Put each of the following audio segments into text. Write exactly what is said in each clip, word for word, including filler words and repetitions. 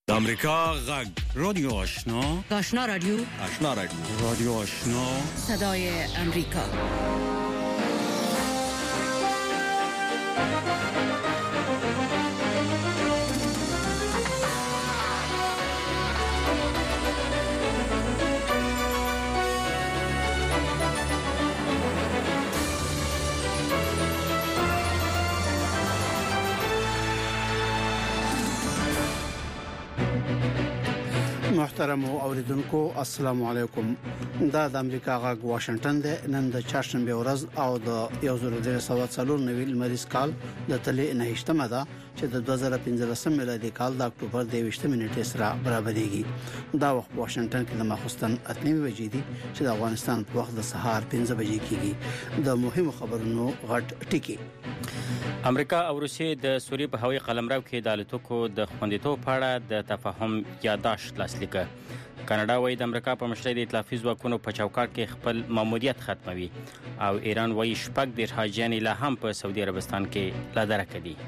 د امریکا غږ رادیو آشنا آشنا رادیو آشنا رادیو رادیو آشنا صدای امریکا. محترم اوریدونکو السلام علیکم. دا د امریکا غږ واشنگټن د نن د چاشنبه ورځ او د یو زر درې سوه څلور نوي مریض کال د تلې نه هشتمه ده چې د دوه زره پنځلسم میلادي کال د اکتوبر د یوویشتمه نیټې سره برابرېږي. دا وخت واشنگټن کې د ماخوستن اته نیمه بجې دي چې د افغانستان په وخت د سهار پنځه بجې کېږي. د مهمو خبرونو غټ ټکی. امریکا او روسیې د سوریې په هوایي قلمرو کې د الوتکو د خوندیتوب په اړه د تفاهم یادداشت لاسلیک کړ. کاناډا وايي د امریکا په مشرۍ د ائتلافي ځواکونو په چوکاټ کې خپل ماموریت ختموي او ایران وايي شپږ دېرش حاجیان لا هم په سعودي عربستان کې لا درکه دي.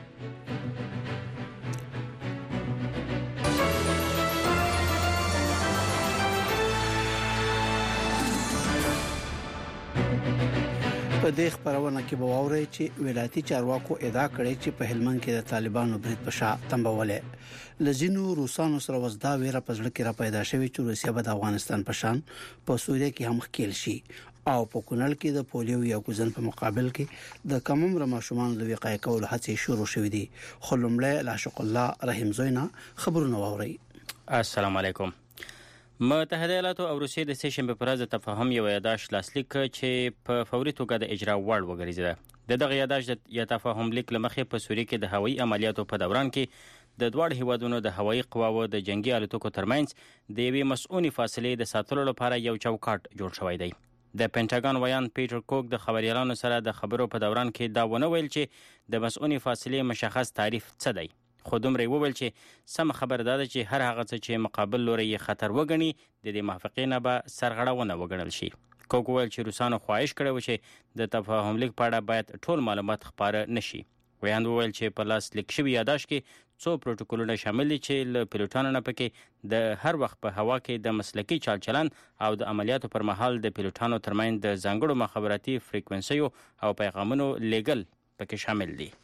په دې خبرونه کې به واوري چې ولایتي چارواکو ادعا کړې چې په هلمند کې د طالبانو برید په شا تنبولې لزینو روسانو سره وزدا ویره په ځل کې را پیدا شوې چې روسیا به د افغانستان په شان په سوریه کې هم ښکیل شي او په کونړ کې د پولیو یا کوزن په مقابل کې د کمم رماشومان د وقایع کولو هڅې شروع شوې دي. خلمله لاشق الله رحیم زوینا خبرونه واوري. السلام علیکم. متحده ایالاتو او روسیې د سې شنبې پر ورځ تفاهم یو یادداشت لاسلیک کړ چې په فوري توګه د اجرا وړ وګرځیده. د دغه یادداشت یا تفاهم لیک لمخې په سوریه کې د هوایي عملیاتو په دوران کې د دوه هیوادونو د هوایي قواو د جنگي الوتکو ترمنځ د یوې مسؤونی فاصلې د ساتلو لپاره یو چوکاټ جوړ شوی دی. د پینټاګون ویان پیټر کوک د خبريالانو سره د خبرو په دوران کې دا ونه ویل چې د مسؤونی فاصلې مشخص تعریف څه دی. خو دومره وویل چې سم خبر ده چې هر هغه څه چې مقابل لوري یې خطر وګڼي د دې موافقې نه به سرغړونه وګڼل شي. کوک ویل چې روسانو خواهش کړی و چې د تفاهم لیک په اړه باید ټول معلومات خپاره نشي. ویان ویل چې په لاس لیک شوی یادداشت کې څو پروتوکولونه شامل دي چې له پیلوټانو نه پکې د هر وخت په هوا کې د مسلکي چال چلن او د عملیاتو پر مهال د پیلوټانو ترمنځ د ځانګړو مخابراتي فریکوئنسیو او پیغامونو لیږل پکې شامل دي.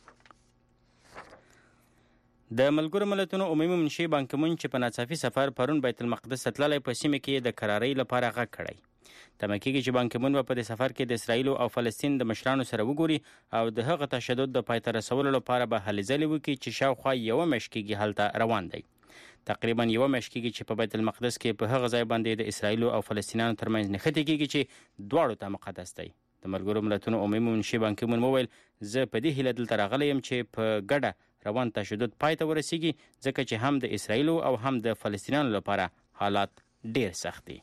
د ملګرو ملتونو عمومي منشي بان کی مون چې په ناڅاپي سفر پرون بیت المقدس تللی په سیمه کې د قرارۍ لپاره غږ کړی. تمه کېږي چې بان کی مون په دې سفر کې د اسرایل او فلسطین د مشرانو سره وګوري او د هغه تشدد د پای ته رسولو لپاره به هلې ځلې وکړي چې شاوخوا یوه میاشت کېږي هلته روان دی. تقریبا یوه میاشت کېږي چې په بیت المقدس کې په هغه ځای باندې د اسرایل او فلسطینیانو ترمنځ نښتې کېږي چې دواړو ته مقدس دی. د ملګرو ملتونو عمومي منشي بان کی مون وویل زه په دې هیله دلته راغلی یم چې په ګډه روان تشدد پای ته ورسیږي ځکه چې هم د اسرایل او هم د فلسطینیانو لپاره حالات ډیر سخت دي.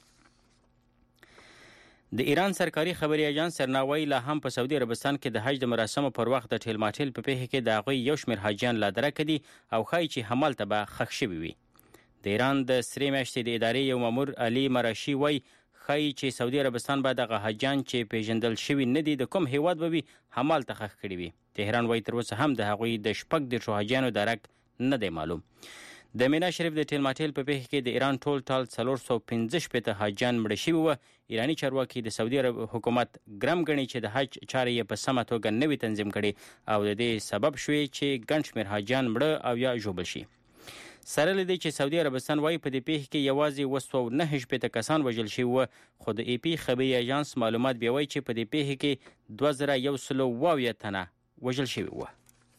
د ایران سرکاري خبري اژانس سرنا وایي لا هم په سعودي عربستان کې د حج د مراسمو پر وخت د ټیل ماټیل په پیښه کې د هغوی یو شمېر حاجیان لا درکه دي او ښایي چې همالته به ښخ شوي وي. د ایران د سرې میاشتې د ادارې یو مامور علي مراشي وایي ښایي چې سعودي عربستان به دغه حاجیان چې پیژندل شوي نه دي د کوم هیواد به وي همالته ښخ کړي وي. تهران وایي تر اوسه هم د هغوی د شپږ دېرشو حاجیانو درک نه دی معلوم. د مینا شریف د ټیل ماټیل په پیښه کې د ایران ټول ټال څلور سوه پنځه شپېته حاجیان مړه شوي وه. ایراني چارواکي د سعودي عرب حکومت ګرم ګڼي چې د حج چارې یې په سمه توګه نه وي تنظیم کړي او د دې سبب شوي چې ګڼ شمېر حاجیان مړه او یا ژوبل شي. سره له دې چې سعودي عربستان وايي په دې پیښه کې یوازې اووه سوه نهه شپېته کسان وژل شوي وه خو د ای پی خبري اژانس معلومات بیا وایي چې په دې پیښه کې دوه زره یو سل اووه اویا تنه وژل شوي وه.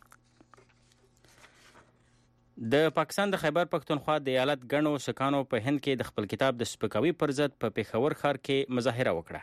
د پاکستان د خیبر پښتونخوا د ایالت ګڼو سکانو په هند کې د خپل کتاب د سپکاوي پر ضد په پېښور ښار کې مظاهره وکړه.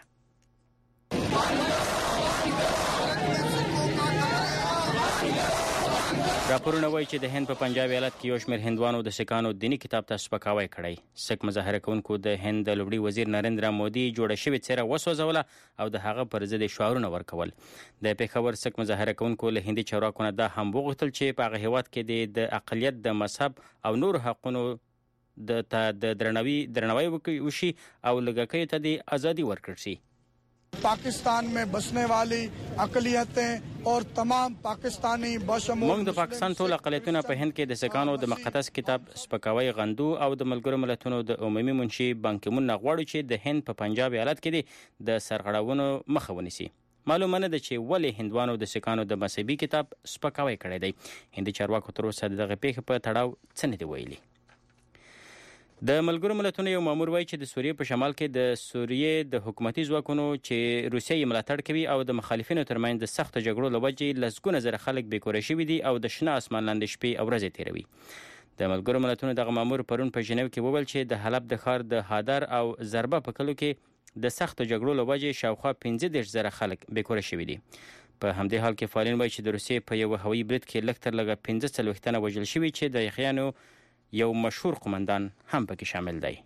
راپورونه وایي چې د هند په پنجاب ایالت کې یو شمېر هندوانو د سکانو دیني کتاب ته سپکاوی کړی. سک مظاهره کوونکو د هند د لومړي وزیر نریندرا مودي جوړه شوې څېره وسوځوله او د هغه پر ضد شعارونه ورکول. د پېښور سک مظاهره کوونکو له هندي چارواکو نه دا هم وغوښتل چې په هغه هېواد کې د اقلیت د مذهب او نور حقونو د درناوي درناوی وشي او لږکیو ته د ازادي ورکړل شي. पाकिस्तान में बसने वाली अक़लियतें और तमाम पाकिस्तानी बशमूल موږ د پاکستان ټول اقلیتونه په هند کې د سکانو د مقدس کتاب سپکاوی غندو او د ملګرو ملتونو د عمومي منشي بانکیمون غواړي چې د هند په پنجاب ایالت کې د سرغړونو مخه ونیسي. معلومه نه ده چې ولې هندوانو د سکانو د مذهبي کتاب سپکاوی کړی دی. هندي چارواکو تر اوسه دغه پیښه په تړاو څه نه دی ویلي. د ملګرو ملتونو یو مامور وایي چې د سوریې په شمال کې د سوریې د حکومتي ځواکونو چې روسیه یې ملاتړ کوي او د مخالفینو ترمنځ د سختو جګړو له وجې لسګونه زره خلک بېکوره شوي دي او د شنه اسمان لاندې شپې او ورځې تېروي. د ملګرو ملتونو دغه مامور پرون په ژنیو کې وویل چې د حلب د ښار د هادر او ضربه په کلو کې د سختو جګړو له وجې شاوخوا پنځه دېرش زره خلک بېکوره شوي دي. په همدې حال کې فعالین وایي چې د روسیې په یو هوایي برید کې لږ تر لږه پنځه څلوېښت تنه وژل شوي چې د یخیانو یو مشهور قومندان هم پکې شامل دی.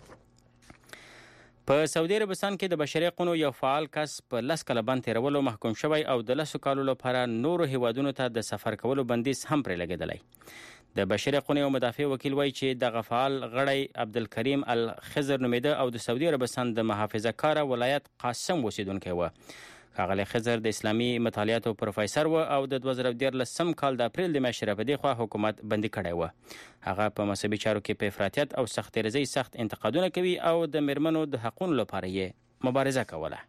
په سعودي عربستان کې د بشري حقوقو یو فعال کس په لس کاله بند تېرولو محکوم شوی او د لسو کالو لپاره نورو هیوادونو ته د سفر کولو بندیز هم پرې لګېدلی. د بشري حقوقو یو مدافع وکیل وایي چې دغه فعال غړی عبدالکریم الخضر نومیده او د سعودي عربستان د محافظه کاره ولایت قاسم اوسیدونکی و. ښاغلی خضر د اسلامي مطالعاتو پروفیسر و او د دوه زره دیارلسم کال د اپریل د میاشتې راپدې خوا حکومت بندي کړی و. هغه په مذهبي چارو کې په افراطیت او سخت تیرزۍ سخت انتقادونه کوي او د میرمنو د حقونو لپاره یې مبارزه کوله.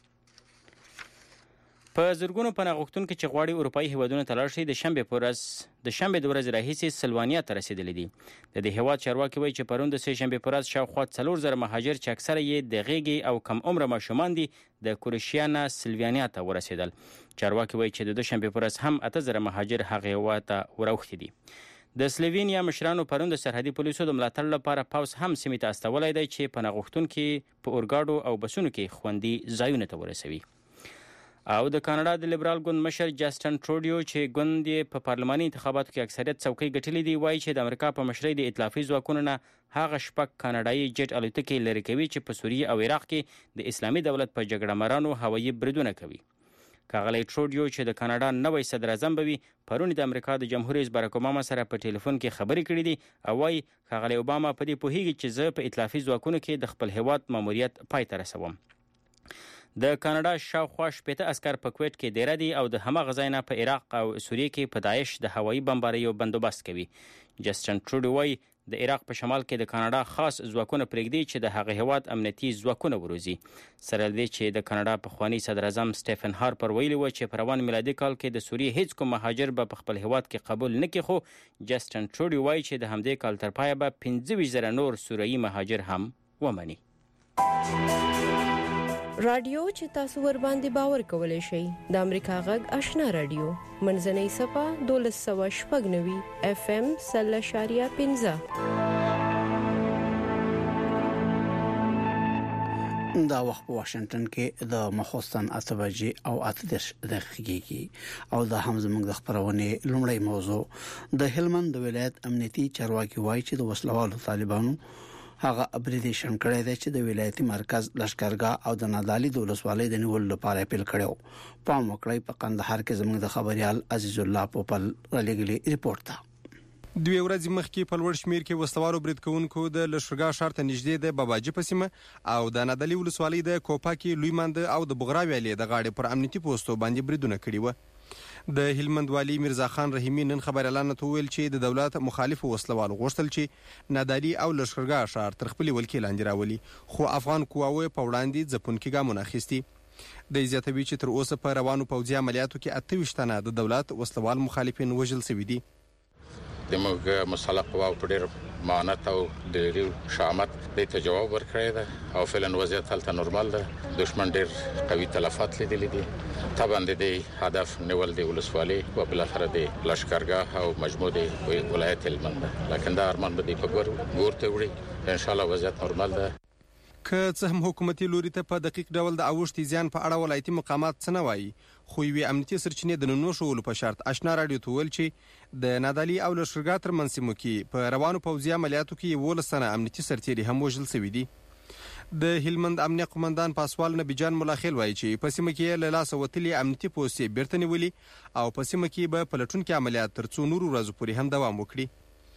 په زرګونو پناه غوښتونکي چې غواړي اروپایي هیوادونو ته لاړ شي د شنبې په ورځ د شنبې د ورځې راهیسې سلوانیا ته رسېدلي دي. د دې هیواد چارواکي وایي چې پرون د سه شنبې په ورځ شاوخوا څلور زره مهاجر چې اکثره یې د غېږې او کم عمره ماشومان دي د کروشیا نه سلوانیا ته ورسېدل. چارواکي وایي چې د دوشنبې په ورځ هم اته زره مهاجر هغې هیواد ته وراوښتي دي. د سلوینیا مشرانو پرون د سرحدي پولیسو د ملاتړ لپاره پوځ هم سیمې ته استولی دی چې پناه غوښتونکي په اورګاډو او بسونو کې خوندي ځایونو ته ورسوي. او د کاناډا د لیبرال ګوند مشر جسټن ټروډیو چې ګوند یې په پارلماني انتخاباتو کې اکثریت څوکۍ ګټلې دي وایي چې د امریکا په مشرۍ د ائتلافي ځواکونو نه هغه شپږ کاناډایي جیټ الوتکې لرې کوي چې په سوریې او عراق کې د اسلامي دولت په جګړه مارانو هوایي بریدونه کوي. ښاغلی ټروډیو چې د کاناډا نوی صدر اعظم به وي پرون د امریکا د جمهور رئیس باراک اوباما سره په ټلیفون کې خبرې کړې دي او وایي ښاغلی اوباما په دې پوهیږي چې زه په ائتلافي ځواکونو کې د خپل هیواد ماموریت پای ته رسوم. د کاناډا شاوخوا شپېته عسکر په کویټ کې ډیره دي او د هماغه ځای نه په عراق او سوریې کې په داعش د هوایي بمباریو بندوبست کوي. جسټن ټروډو وایي د عراق په شمال کې د کاناډا خاص ځواکونه پرېږدي چې د هغه هیواد امنیتي ځواکونه وروزي. سره له دې چې د کاناډا پخوانی صدر اعظم سټیفن هارپر ویلي و چې په روان میلادي کال کې د سوریې هیڅ کوم مهاجر به په خپل هیواد کې قبول نه کړي، خو جسټن ټروډو وایي چې د همدې کال تر پایه به پنځه ویشت زره نور سوریایي مهاجر هم ومني. رادیو چې تاسو ور باندې باور کولای شئ د امریکا غږ آشنا رادیو منځنۍ صفه دولس سوه شپږ نوي اف ام سل اشاریه پنځه. دا وخت په واشنگټن کې د مخوستن اته بجې او اته دېرش دقیقې کې او د هم زموږ د خبرونې لومړی موضوع د هلمند د ولایت امنیتي چارواکي وایي چې د وسلوالو طالبانو هغه اپریډیشن کړی دی چې د ولایتي مرکز لشکرګاه او د نادالي د ولسوالۍ د نیولو لپاره اپیل کړو. پام وکړئ په قندهار کې زموږ د خبريال عزیز الله پوپل رالېګلي ریپورت ته. دوی ورځې مخکې په لوړ شمیر کې وسلوالو برید کوونکو د لشکرګاه ښار ته نږدې د باباجي په سیمه او د نادالي ولسوالۍ د کوپاکي لوی مند او د بغرا ویلې د غاړې پر امنیتي پوسټو باندې بریدونه کړي و. د هلمند والی میرزا خان رحیمی نن خبريالانو ته ویل چې د دولت مخالف وسلوالو غوښتل چې نادالي او لشکرګاه ښار تر خپل ولکې لاندې راولي، خو افغان قواوې په وړاندې ځپونکي ګامونه اخیستي. د زیاتوي چې تر اوسه په روانو پوځي عملیاتو کې اته ویشت تنه د دولت وسلوال مخالفین وژل شوي دي. د موږ مسلح قواو په ډېر معاونت او ډېرې شامت دې ته جواب ورکړی ده او فعلا وضعیت هلته نورمال ده. دشمن ډېر قوي تلفات لیدلي دي. طبعا د دې هدف نیول د ولسوالۍ او بالاخره د لشکرګاه او مجموع د ولایت هلمند ده، لکن دا ارمان به دې په ګور ګور ته وړي. ان شاء الله وضعیت نورمال ده. که څه هم حکومتي لوري ته په دقیق ډول د اوښتي زیان په اړه ولایتي مقامات څه نه وایي، خو یوې امنیتي سرچینې د ننو شولو په شرط آشنا راډیو ته ویل چې د نادالي او لشکرګاه ترمنځ سیمو کې په روانو پوځي عملیاتو کې یولس تنه امنیتي سرتیري هم وژل شوي دي. د هلمند امنیه قومندان پاسوال نبی جان ملاخیل وایي چې په سیمه کې له لاسه وتلي امنیتي پوستې بیرته نیولي او په سیمه کې به پلټونکي عملیات تر څو نورو ورځو پورې هم دوام وکړي.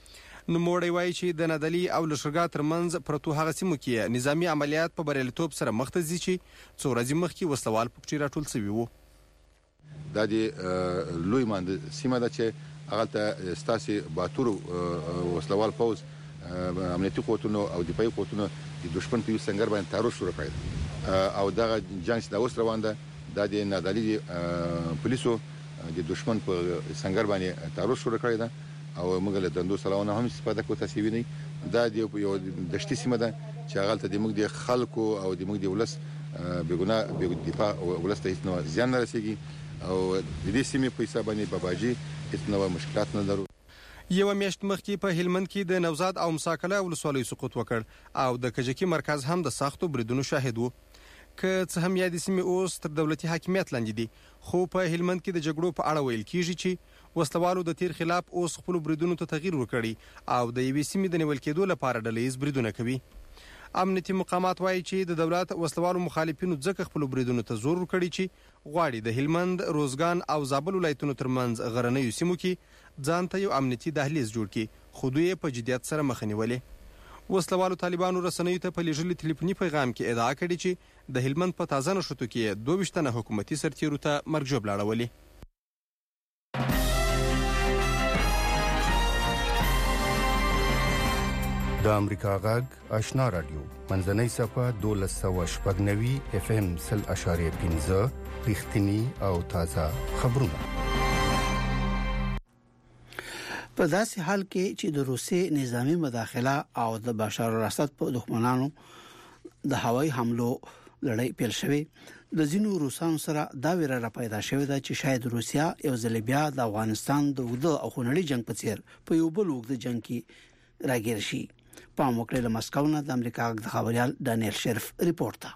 نوموړی وایي چې د نادلي او لشکرګاه ترمنځ پرتو هغه سیمو کې نظامی عملیات په بریالیتوب سره مخ ته ځي چې څو ورځې مخکې وسلوال پکې راټول شوي وو. دا د لوی ماند سیمه ده چې هغه ته ستاسي باتور وسلوال پوز امنیتي قوتونو او دفاعي قوتونو د دشمن په سنگر باندې تعرض شروع کړی او دا جنگ چې دا اوس روان ده د نادلي پولیسو د دشمن په سنگر باندې تعرض شروع کړی ده او موږ له دندو سلاونه هم استفاده کوو. تاسو وینئ دا د یو دشتي سیمه ده چې هغه ته د موږ د خلکو او د موږ د ولس بګونه بګ دفاع ولس ته هیڅ نوع زیان نه رسیږي او د دې سیمې په حساب باندې باباجي هیڅ نوع مشکلات نه لرو. یو میاشت مخکې په هلمند کې د نوزاد او مساکله ولسوالۍ سقوط وکړ او د کجکي مرکز هم د سختو بریدونو شاهد وو. که څه هم یادې سیمې اوس تر دولتي حاکمیت لاندې دي خو په هلمند کې د جګړو په اړه ویل کیږي چې وسلوالو د تیر خلاف اوس خپل بریدونو ته تغییر ورکړي او د یوې سیمې د نیول کېدو لپاره ډلهییز بریدونه کوي. امنیتي مقامات وایي چې د دولت وسلوالو مخالفینو ځکه خپل بریدونو ته زور ورکړي چې غواړي د هلمند، روزګان او زابل ولایتونو ترمنځ غرنیو سیمو کې ځان ته یو امنیتي دهلیز جوړ کړي خو دوی په جدیت سره مخه نیولې. وسلوالو طالبانو رسنیو ته په لېږلي ټلیفوني پیغام کې ادعا کړې چې د هلمند په تازه نښتو کې دوه ویشت تنه حکومتي سرتیرو ته مرګ ژوبله اړولې. د امریکا غږ آشنا رادیو منځنۍ صفه دولس سوه شپږ نوي اف ام سل اشاریه پنځه رښتینی او تازه خبرونه. په داسې حال کې چې د روسي نظامی مداخله او د بشار الاسد په دښمنانو د هوایي حملو لړۍ پیل شوې د ځینو روسانو سره دا ویره را پیدا شوې ده چې شاید روسیا یو ځل بیا د افغانستان د اوږده او خونړي جنگ په څیر په یو بل اوږده جنگ کې راګیر شي. په موکل له مسکو نه د امریکا د خبريال دانیل شرف ریپورت.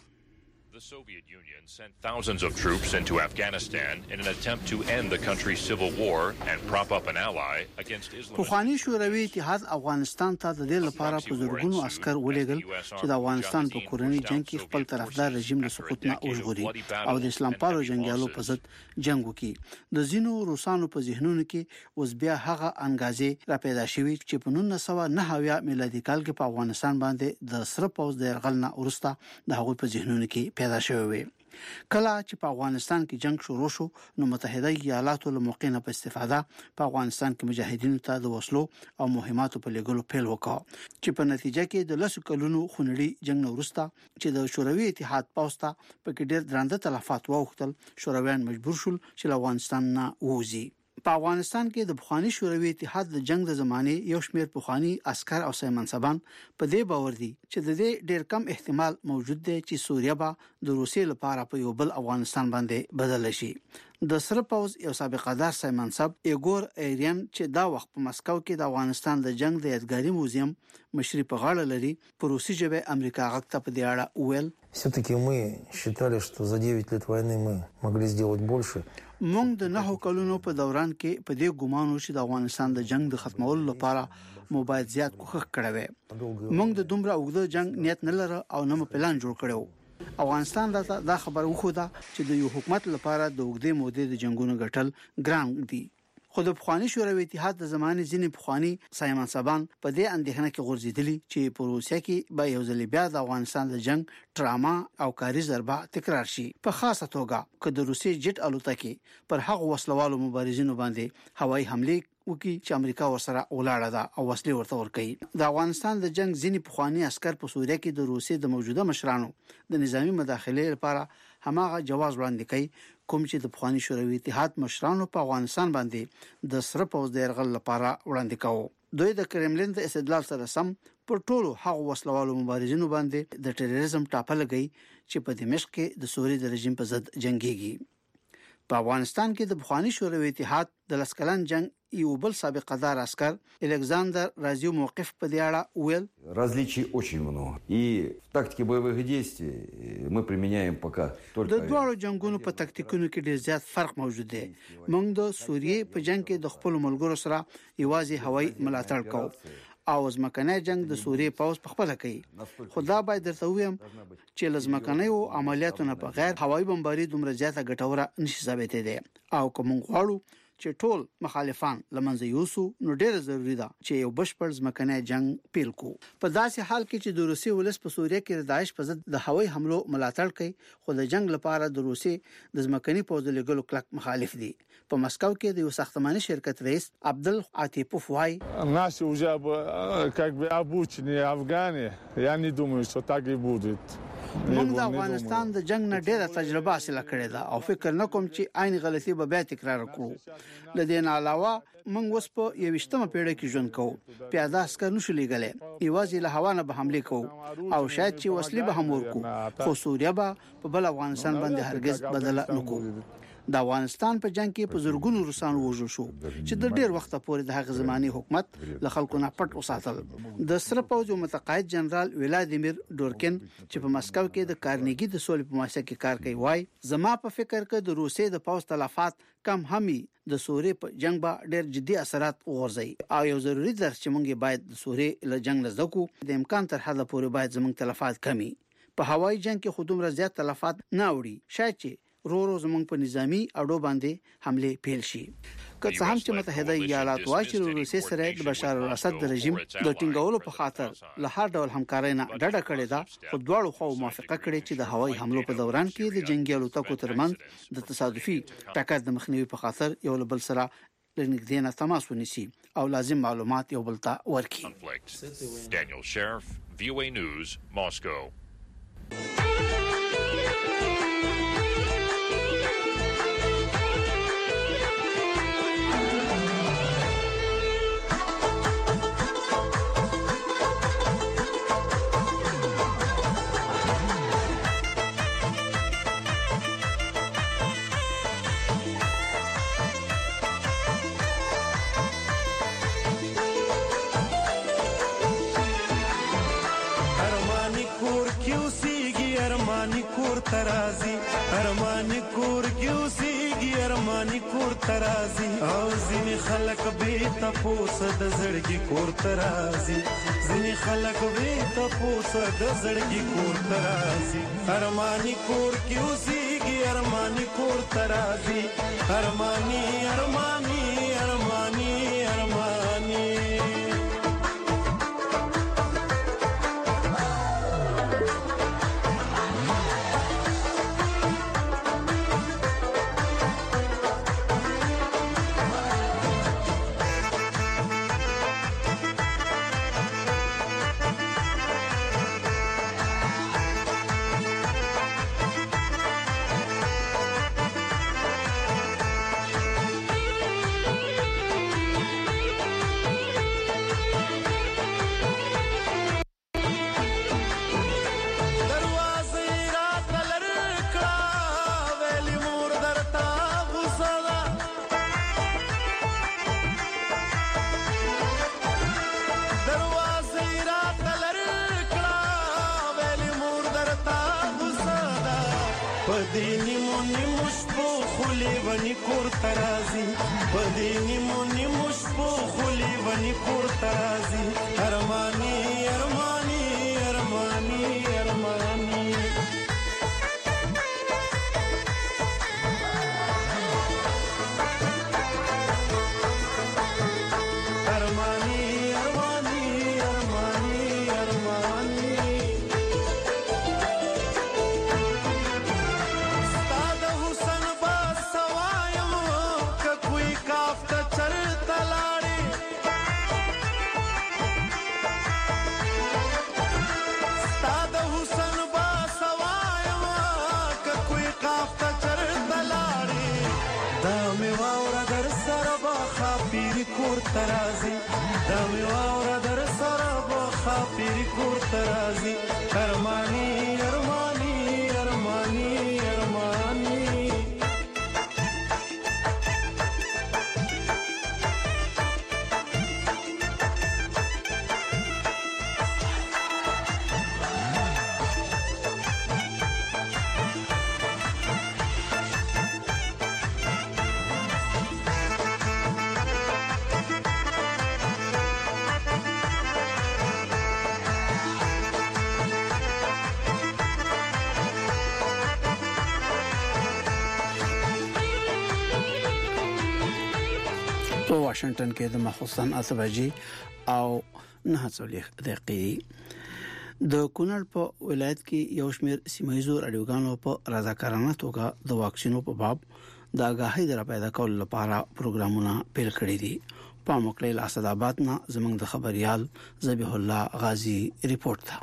The Soviet Union sent thousands of troops into Afghanistan in an attempt to end the country's civil war and prop up an ally against Islam. پخوانی شوروي اتحاد افغانستان ته د دې لپاره په زورګونو عسكر ولېګل چې د افغانستان په کورنۍ جنگ کې خپل طرفدار رژیم له سقوط نه وژغوري او د اسلام پالو جنگیالو په ضد جنگ وکړي. د زینو روسانو په ذهنونو کې اوس بیا هغه انګازې را پیدا شوي چې په نولس سوه نهه اویا میلادي کال کې په افغانستان باندې د سره پوز د يرغل نه ورسته د هغوی په ذهنونو کې پیدا شوی وي. کله چې په افغانستان کې جنگ شروع شو نو متحده ایالاتو له موقع نه په استفاده په افغانستان کې مجاهدینو ته د وسلو او مهماتو په لګولو پیل وکړ چې په نتیجه کې د لسو کلونو خونړي جنگ نه وروسته چې د شوروي اتحاد پوسټه په کې ډېر درنده تلفات واوښتل شورویان مجبور شول چې افغانستان نه ووځي. په افغانستان کې د بخوانی شوروي اتحاد د جنگ د زمانه یو شمیر بخوانی عسكر او سیمنسبان په دې باور دي چې د دې ډېر کم احتمال موجود دی چې سوریه به د روسیې لپاره په یو بل افغانستان باندې بدل شي. د سره پوز یو سابقه دار سیمنسب ایګور ایرین چې دا وخت په مسکو کې د افغانستان د جنگ د یادګاري موزیم مشري په غاړه لري په روسي ژبه امریکا غږ ته په دې اړه ویل все-таки мы считали, что за девять лет войны мы могли сделать больше. موږ د نهو کلونو په دوران کې په دې ګومانو چې د افغانستان د جنگ د ختمولو لپاره مو باید زیات کوښښ کړی. موږ د دومره اوږده جنگ نیت نه لرو او نه پلان جوړ کړو. افغانستان دا خبر وخوده چې د یو حکومت لپاره د اوږدې مودې د جنگونو ګټل ګران دي. خو د بخوانی شوروي اتحاد د زمانه ځینې بخوانی سیمنسبان په دې اندېښنه کې غورځېدلي چې په روسیا کې به یو ځل بیا د افغانستان د جنگ ټراما او کاری ضربه تکرار شي په خاصه توګه که د روسي جټ الوتکې پر هغه وسلوالو مبارزینو باندې هوایي حمله وکي چې امریکا ورسره ولاړه ده او وسلې ورته ورکړي. د افغانستان د جنگ ځینې بخوانی عسكر په سوریه کې د روسي د موجوده مشرانو د نظامی مداخله لپاره هماغه جواز وړاندې کوي کوم چې د بخوانی شوروي اتحاد مشرانو په افغانستان باندې د سره پوز د يرغل لپاره وړاندې کاوه. دوی د کرملین د استدلال سره سم پر ټولو هغو وسلوالو مبارزینو باندې د ټیرریزم ټاپه لګی چې په دمشق کې د سوري د رژیم په ضد جنگيږي. په افغانستان کې د بخوانی شوروي اتحاد د لسکلن جنگ یو بل سابقه دار عسكر الکساندر رازیو موقف په دې اړه ویل различий очень много и в тактике боевых действий мы применяем пока только د دوه جنگونو په تکتیکونو کې ډېر زیات فرق موجود دی. موږ د سوریې په جنگ کې د خپل ملګرو سره یوازې هوایي ملاتړ کوو او ځمکنی جنگ د سوریې پوز په خپل کوي. خدا باید درته ویم چې لزمکنی او عملیاتو نه بغیر هوایي بمباري دومره زیاته ګټوره نشي ثابتې دي او کوم غواړو چې ټول مخالفان لمنځه یوسو نو ډېر ضروری ده چې یو بشپړ ځمکنی جنگ پیل کو په داسې حال کې چې د روسي ولس په سوریه کې د داعش په ضد د هوایي حملو ملاتړ کوي خو د جنگ لپاره د روسي د ځمکني پوځ لګولو کلک مخالف دي په مسکو کې د یو ساختماني شرکت رئیس عبدل عاطفوف وايي Наши уже как бы обученные афгане, я не думаю, что так и будет. موږ د افغانستان د جنگ نه ډېره تجربه حاصله کړې ده او فکر نه کوم چې عین غلطي به بیا تکرار کړو لدې نه علاوه موږ اوس په یوشتمه پیړۍ کې ژوند کوو پیاده عسكر نشو لګلې یوازې له هوا نه به حمله کوو او شاید چې وسلې به هم ورکو خو سوریه به په بل افغانستان باندې هرگز بدله نکوو د افغانستان په جنگ کې په زورګونو روسان وژل شو چې د ډېر وخت پورې د هغه زماني حکومت له خلکو نه پټ وساتل د سره پوځ متقاعد جنرال ولادیمیر ډورکن چې په مسکو کې د کارنګي د سولې په مؤسسه کې کار کوي وای زما په فکر کې د روسي د پوځ تلفات کم همي د سوریه په جنگ به ډېر جدي اثرات وغورځي او یو ضروری درس چې موږ باید د سوریه له جنگ نه زکو د امکان تر حده پورې باید زموږ تلفات کمی په هوایي جنگ کې خودم رضایت تلفات نه وړي شاید چې رو رو زمونږ په نظامی اډو باندې حمله پیل شي که څه هم چې متحده ایالات وايي چې روسي سره د بشار الاسد د رژیم د ټینګولو په خاطر له هر ډول همکارۍ نه ډډه کړې ده خو دواړو خو موافقه کړې چې د هوایي حملو په دوران کې د جنگي الوتکو ترمنځ د تصادفي ټکر د مخنیوي په خاطر یو بل سره لنګدې نه تماس ونیسي او لازم معلومات یو بل ته ورکړي Daniel Sheriff, V O A News, Moscow. ترازی ارمانی کور کیوسیږي ارمانی کور ترازی او ځینې خلک به تاسو د زړګي کور ترازی ځینې خلک به تاسو د زړګي کور ترازی ارمانی کور کیوسیږي ارمانی کور ترازی ارمانی ارمانی ارمانی ارمانی بدینی مونی مشپو خلی ونی کور ترازی بدینی مونی مشپو خلی ونی کور ترازی ارمانی ارمانی ارمانی ارمانی ترازی دمی واورا در سر با خاطری کور ترازی ارمانی ارمانی ارمانی ارمانی په واشنگټن کې د مخصوصن اته بجې او نه څلوېښت دقیقې. د کونړ په ولایت کې یو شمېر سیمایي رادیوګانو په رضاکارانه توګه د واکسینو په باب د آگاهۍ در پیدا کولو لپاره پروګرامونه پیل کړي دي. په مکلیل اسداباد نه زموږ د خبريال ذبیح الله غازی ریپورت ده.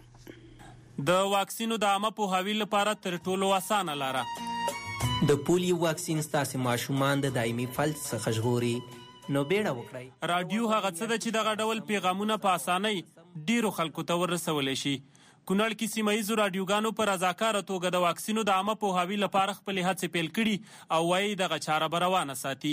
د واکسینو د عامه پوهاوي لپاره تر ټولو اسانه لاره د پولیو واکسین ستاسو ماشومان د دایمي فلج څخه ژغوري، نو بیړه وکړئ. رادیو هغه څه ده چې دغه ډول پیغامونه په اسانۍ ډیرو خلکو ته ورسولی شي. کونړ کې سیمایي رادیوګانو په رضاکاره توګه د واکسینو د عامه پوهاوي لپاره خپلې هڅې پیل کړي او وایي دغه چاره به روانه ساتي.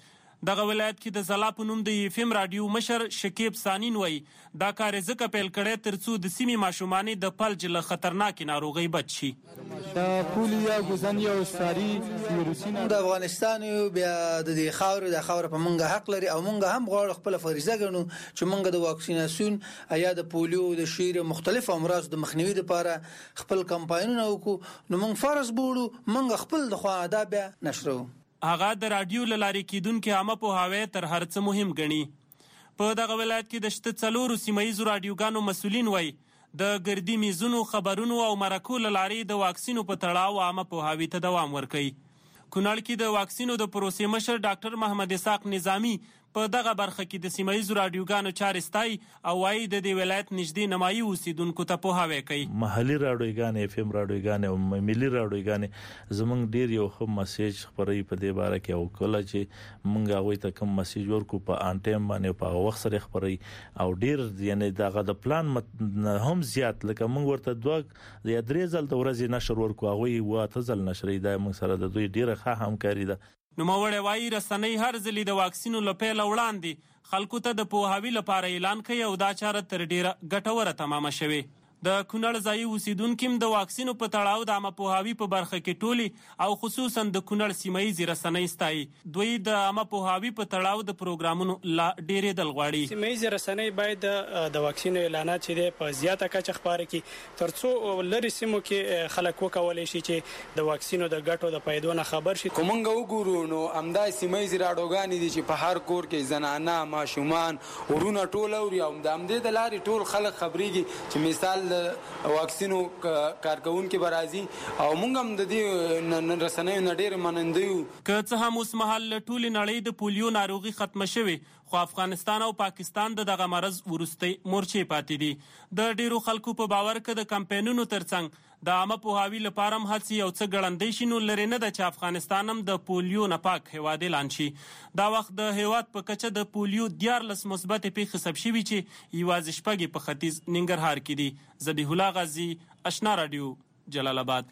دغه ولایت کې د زلا په نوم د ایفم رادیو مشر شکیب سانین وایي دا کار یې ځکه پیل کړی ترڅو د سیمې ماشومانې د فلج له خطرناکې ناروغۍ بچ شي. د پولیو ګوزنی او ساري ویروسونه د افغانستان بیا د دې خاور د خاور په مونږه حق لري او مونږ هم غواړو خپل فریضه ګڼو چې مونږ د واکسیناسیون یا د پولیو د شیر مختلف امراض د مخنیوي لپاره خپل کمپاینونه وکړو. نو مونږ فرض بوړو مونږ خپل د خوا دا بیا نشرو. هغه د رادیو لارې کیدونکو عامه پوهاوی تر هر څه مهم ګڼي. په دغه ولایت کې د شته څلورو سیمایي رادیوګانو مسؤلین وایي د ګردي میزونو خبرونو او مرکو لارې د واکسینو په تړاو عامه پوهاوی ته دوام ورکوي. کونړ کې د واکسینو د پروسې مشر ډاکټر محمد اسحاق نظامی په دغه برخه کې د سیمایي رادیوګانو چارې ستایي او وایي د دې ولایت نږدې نمایي اوسیدونکو ته پوهاوی کوي. محلي رادیوګانې اف ام رادیوګانې او ملي رادیوګانې زمونږ ډیر یو ښه میسج خپروي په دې باره کې او کله چې مونږ هغوی ته کوم میسج ورکو په ان ټایم باندې په وخت سره خپروي او ډیر یعنی دغه د پلان هم زیات لکه مونږ ورته دوه یا درې ځل د ورځې نشر ورکو هغوی واته ځل نشري دا مونږ سره د دوی ډیره ښه همکاري ده. نوموړی وایي رسنۍ هر ځلې د واکسینو له پیله وړاندې خلکو ته د پوهاوي لپاره اعلان کوي او دا چاره تر ډیره ګټوره تمامه شوې. د کونړ ځایي اوسیدونکو هم د واکسینو په تړاو د عامه پوهاوي په برخه کې ټولي او خصوصا د کونړ سیمایي رسنۍ ستایي. دوی د عامه پوهاوي په تړاو د پروګرامونو لا ډیرېدل غواړي. سیمایي رسنۍ باید د واکسینو اعلانات چې په زیاته کچه خبره کړي ترڅو لری سیمو کې خلک وکولای شي چې د واکسینو د ګټو د پیدونه خبر شي. کومنګ وګورو نو امدا سیمایي راډوګانی دي چې په هر کور کې زنانه ماشومان ورونه ټول او د امدې د لارې ټول خلک خبريږي چې مثال واکسینو کارکون کې برازي او موږ هم د دې رسنیو نډیر منندیو. که څه هم اوس مهال ټول نړۍ د پولیو ناروغي ختمه شوه خو افغانستان او پاکستان د دغه مرض ورستۍ مورچې پاتې دي. د ډیرو خلکو په باور کې د کمپاینونو ترڅنګ د عامه پوهاوي لپاره هم هڅې یو څه ګړندۍ شي نو لري نه ده چې افغانستان هم د پولیو نه پاک هیواد اعلان شي. دا وخت د هیواد په کچه د پولیو دیارلس مثبت پیښې ثبت شوي چې یوازې شپږ په ختیځ ننګرهار کې دي. ذبیح الله غازی آشنا رادیو جلال آباد.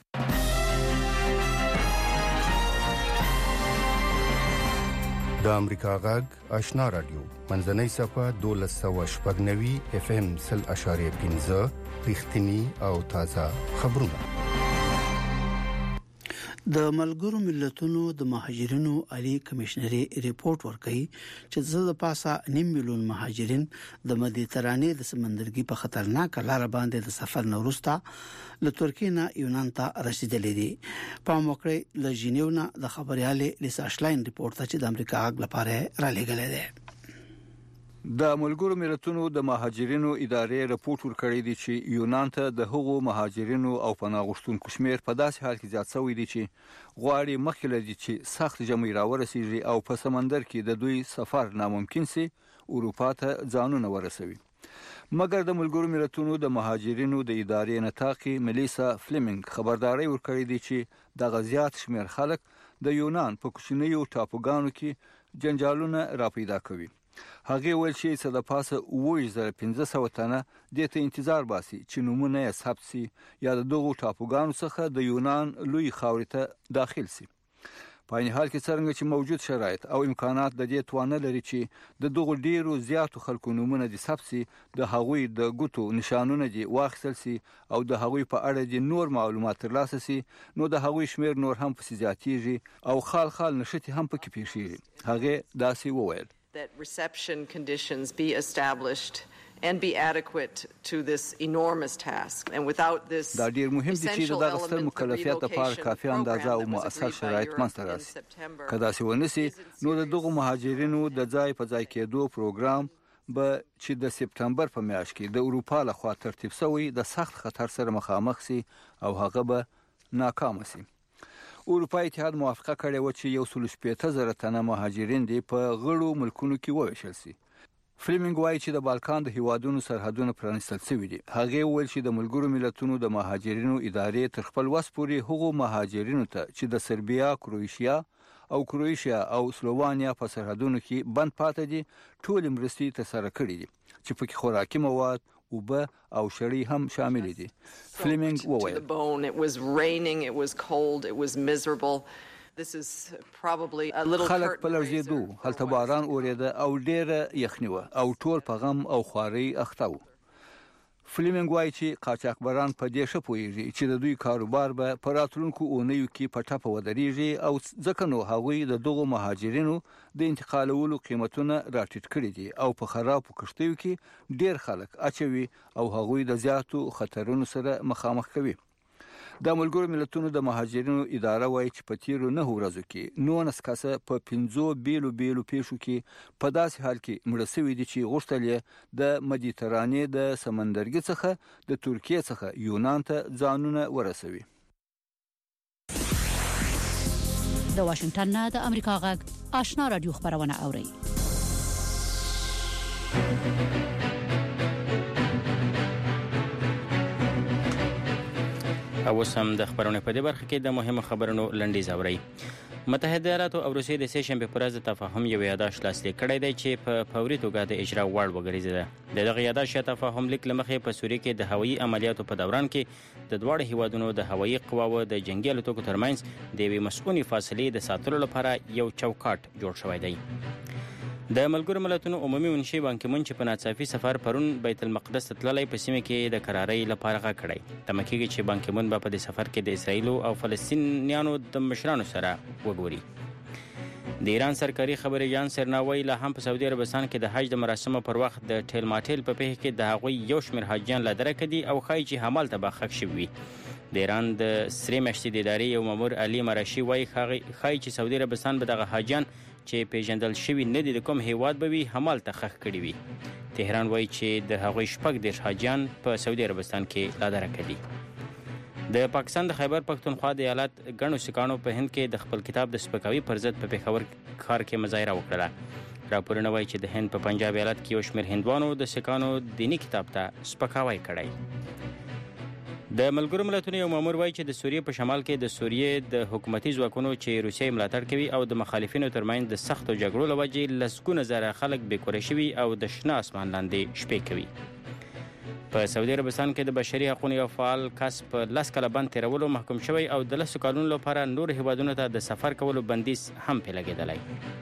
د امریکا غږ آشنا رادیو منځنۍ صفه دولس سوه شپږ نوي اف ام سل اشاریه پنځه رښتینی او تازه خبرونه. د ملګرو ملتونو د مهاجرینو عالی کمشنري ریپورت ورکړي چې زړه د پاسه نیم میلیون مهاجرین د مدیترانې د سمندرګي په خطرناک لار باندې د سفر نه وروسته له ترکیې نه یونان ته رسیدلې دي. په موکړې له جنیو نه د خبريالې لیسا شلاین ریپورت چې د امریکا غږ لپاره را لېږلې ده. د ملګرو ملتونو د مهاجرینو ادارې راپور ورکړی دی چې یونان ته د هغو مهاجرینو او پناه غوښتونکو شمیر په داسې حال کې زیات شوی دی چې غواړي مخکې لدی چې سخت جمعي راورسیږي او په سمندر کې د دوی سفر ناممکن سي اروپا ته ځانونه ورسوي. مګر د ملګرو ملتونو د مهاجرینو د ادارې نتاقي ملیسا فلیمنګ خبرداري ورکړی دی چې د غزيات شمیر خلک د یونان په کوچنیو ټاپوګانو کې جنجالونه راپیدا کوي. هغه ویل چې څه د پاسه اوه زره پنځه سوه تنه د ته انتظار باسي چې نمونه یې ثبت سي یا د دغو ټاپوګانو څخه د یونان لوی خاورې ته داخل سي. په این حال کې څنګه چې موجود شرایط او امکانات د دې توانه لري چې د دغو ډیرو زیاتو خلکو نمونه د ثبت سي د هغوی د ګوتو نشانونه دي واخیستل سي او د هغوی په اړه د نور معلومات ترلاسه سي نو د هغوی شمیر نور هم په زیاتیږي او خال خال نشتی هم پکې پیښیږي. هغه داسې وویل that reception conditions be established and be adequate to this enormous task. And without this دا ډیر مهم دي چې د دغه ستر مکلفیت لپاره کافي اندازه او مؤثر شرایط منځته راسي. که داسې ونه سي نو د دغو مهاجرینو د ځای په ځای کېدو پروګرام به چې د سپتمبر په میاشت کې د اروپا لخوا ترتیب شوی د سخت خطر سره مخامخ سي او هغه به ناکام سي. اروپا اتحاد موافقه کړې و چې یو سل شپېته زره تنه مهاجرین دي په غړو ملکونو کې وویشل سي. فلیمنګ وایي چې د بالکان د هیوادونو سرحدونه پرانیستل شوي دي. هغه ویل چې د ملګرو ملتونو د مهاجرینو ادارې تر خپل وس پورې هغو مهاجرینو ته چې د سربیا، کروشیا او کروشیا او سلووانیا په سرحدونو کې بند پاتې دي ټول مرستې ترسره کړې دي چې پکې خوراکي مواد، اوبه او شړۍ هم شامل دي. فلیمنګ وویل it was raining, it was cold, it was miserable. This is probably a little خلک په لړزېدو، هلته باران اورېده او ډېره یخني وه او ټول په غم او خوارۍ اخته وو. فلیمنګ وایي چې قاچاقبران په دې ښه پوهېږي چې د دوی کاروبار به په راتلونکو اونیو کې په ټپه ودرېږي او ځکه نو هغوی د دغو مهاجرینو د انتقالولو قیمتونه راټیټ کړي دي او په خرابو کښتیو کې ډېر خلک اچوي او هغوی د زیاتو خطرونو سره مخامخ کوي. د ملګرو ملتونو د مهاجرینو اداره وایي چې په تیرو نهو ورځو کې نولس کسه په پنځو بیلو بیلو پیښو کې په داسې حال کې مړه شوي دي چې غوښتل یې د مدیترانې د سمندرګي څخه د ترکیې څخه یونان ته ځانونه ورسوي. د واشنگټن نه د امریکا غږ آشنا رادیو خبرونه اوري. او سم د خبرونو په دې برخه کې د مهمو خبرونو لنډیز اوري. متحده ایالات او روسیې د سه شنبه پر ورځ د تفاهم یو یادښت لاسلیک کړی دی چې په فوري توګه د اجرا وړ وګرځیده. د دغه یادښت تفاهم لیک لمخې په سوریه کې د هوایي عملیاتو په دوران کې د دواړو هیوادونو د هوایي قواو د جنگي الوتکو ترمنځ د یوې مسؤلې فاصلې د ساتلو لپاره یو چوکاټ جوړ شوی دی. د ملګرو ملتونو عمومي منشي بان کی مون چې په ناڅاپي سفر پرون بیت المقدس ته تللی په سیمه کې د قرارۍ لپاره غږ کړی. تمه کېږي چې بان کی مون به په دې سفر کې د اسرایل او فلسطینیانو د مشرانو سره وګوري. د ایران سرکاري خبري جان سرناوی لا هم په سعودي عربستان کې د حج د مراسمو پر وخت د ټیل ماټیل په پیښه کې د هغوی یو شمېر حاجیان لا درک دي او ښایي چې همالته به ښخ شوي. د ایران د سرې میاشتې د ادارې یو مامور علي مراشي وایي ښایي چې سعودي عربستان به دغه حاجیان چې پیژندل شوي نه دي د کوم هیواد به وي همالته ښخ کړي وي. تهران وایي چې د هغوی شپږ دېرش حاجیان په سعودي عربستان کې لا درکه دي. د پاکستان د خیبر پښتونخوا د ایالت ګڼو سکانو په هند کې د خپل کتاب د سپکاوي پر ضد په پېښور ښار کې مظاهره وکړه. راپورونه وایي چې د هند په پنجاب ایالت کې یو شمېر هندوانو د سکانو دینی کتاب ته سپکاوی کړی. د ملګرو ملتونو یو مامور وایي چې د سوریې په شمال کې د سوریې د حکومتي ځواکونو چې روسیې ملاتړ کوي او د مخالفینو ترمنځ د سختو جګړو له وجې لسګونه زره خلک بېکوره شوي او د شنه اسمان لاندې شپې کوي. په سعودي عربستان کې د بشري حقوقو یو فعال کس په لس کاله بند تېرولو محکوم شوی او د لسو کالونو لپاره نور هیوادونو ته د سفر کولو بندیز هم پرې لګېدلی.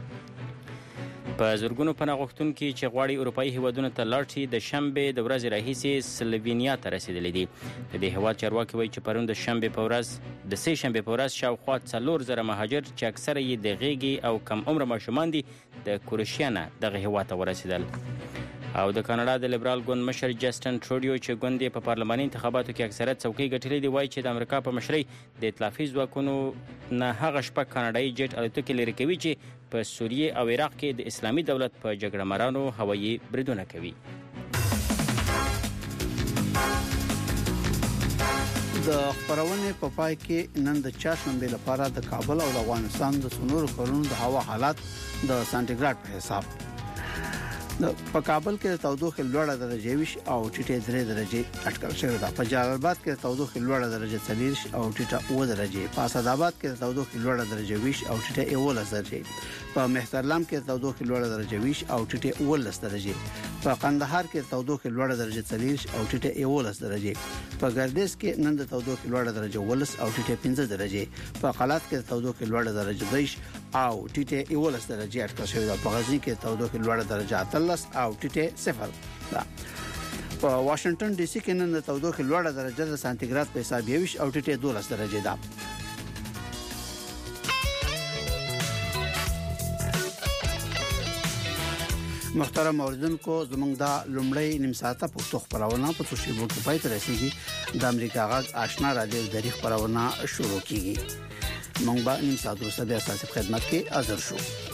په زرګونو پناه غوښتونکي چې غواړي اروپایي هیوادونو ته لاړ شي د شنبې د ورځې راهیسې سلوینیا ته رسېدلي دي. د دې هیواد چارواکي وایي چې پرون د شنبې په ورځ د سه شنبې په ورځ شاوخوا څلور زره مهاجر چې اکثره یې د غېږې او کم عمره ماشومان دي د کروشیا نه دغه هیواد ته ورسېدل. او د کاناډا د لیبرال ګوند مشر جسټن ټروډیو چې ګوند یې په پارلماني انتخاباتو کې اکثریت څوکۍ ګټلې دي وایي چې د امریکا په مشرۍ د ائتلافي ځواکونو نه هغه شپږ کاناډایي جیټ الوتکې لرې کوي چې په سوریې او عراق کې د اسلامي دولت په جګړه مارانو هوایي بریدونه کوي. د خبرونې په پای کې نن د چاشنبه لپاره د کابل او افغانستان د سونور کورونو د هوا حالات د سانتیګراډ په حساب په کابل کې د تودوخې لوړه درجه ویش او ټیټه درې درجه اټکل شوې ده. په جلال آباد کې د تودوخې لوړه درجه څلور او ټیټه اووه درجه، په اسداباد کې د تودوخې لوړه درجه ویش او ټیټه اوولس درجه، په مهترلام کې د تودوخې لوړه درجه ویش او ټیټه اوولس درجه، په قندهار کې د تودوخې لوړه درجه څلور او ټیټه اوولس درجه، په ګردیز کې نن د تودوخې لوړه درجه اوولس او ټیټه پنځه درجه، په قلات کې د تودوخې لوړه درجه دیش او ټیټه اوولس درجه اټکل شوې ده. په غزنی کې د تودوخې لوړه درجه اتلس او ټیټه صفر ده. په واشنگټن ډي سي کې نن د تودوخې لوړه درجه د سانتیګراډ په حساب یوش او ټیټه دولس درجه ده. محترم اوریدونکو زموږ د لومړی نیم ساعته پښتو خبرونه په توشیبو کې پای ته رسیدي د امریکا غږ آشنا رادیو د خبرونه شروع کیږي موږ به نیم ساعت وروسته د اساسي خدمت کې حاضر شو